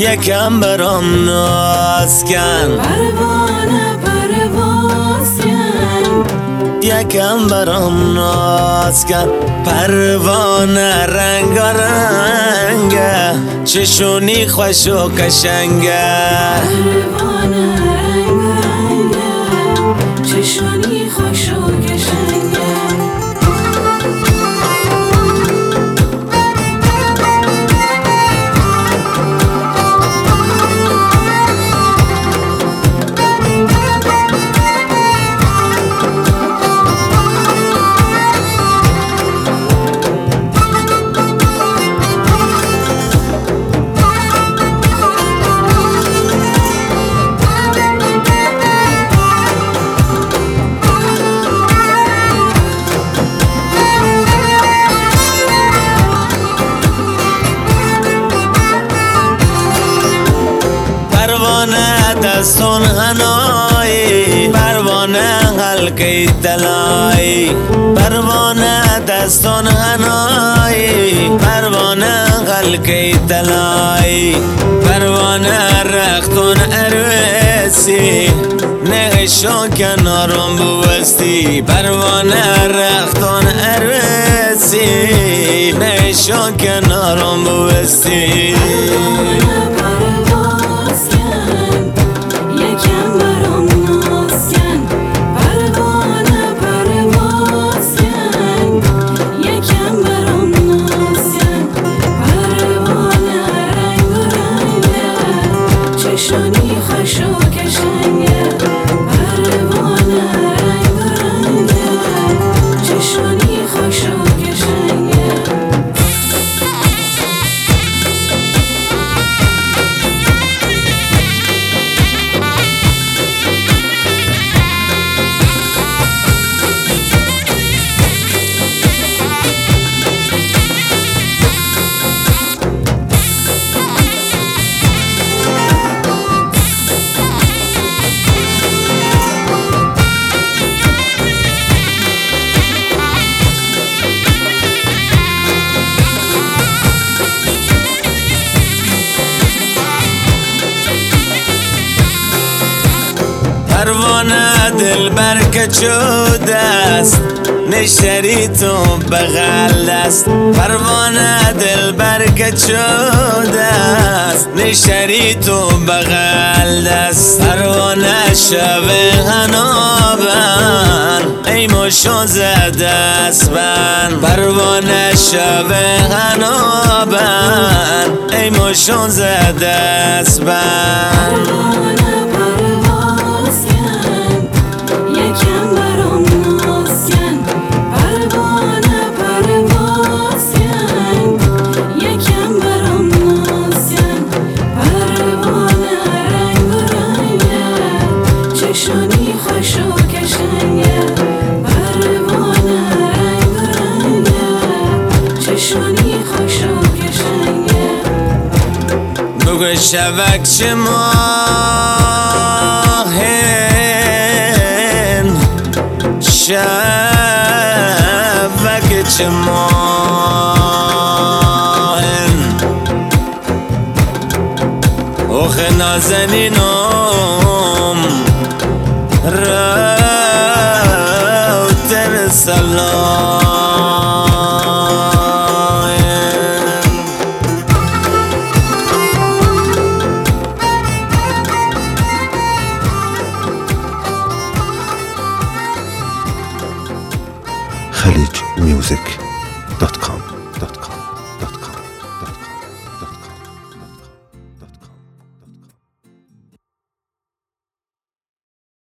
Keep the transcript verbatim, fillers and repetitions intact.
یکم برام ناز کن، پروانه پرواز کن، یکم برام ناز کن. پروانه رنگ رنگه، چشونی خوش و قشنگه. پروانه رنگ رنگه، چشونی خوش و قشنگه. پروانه دستون هنایی، پروانه حلقه طلایی. پروانه دستون هنایی، پروانه حلقه طلایی. پروانه رختون اروسی، نشو کنارم بوستی. پروانه رختون اروسی، نشو کنارم بوستی. چشونی خوش و قشنگه، پروانه رنگ رنگه، چشونی خوش و قشنگه. پروانه دل برک چود است، نشری تو بغل دست. پروانه دل برک چود است، نشری تو بغل دست. پروانه شب هنابن، ای مشو زده است بن. پروانه شب هنابن، ای مشو زده است بن. چشونی خوش و قشنگه، پروانه رنگ رنگه، چشونی خوش و قشنگه. بگو شبک چه ماهن، شبک چه ماهن. اوخ نازنینم راوتر سلایم. خلیج میوزیک دات کام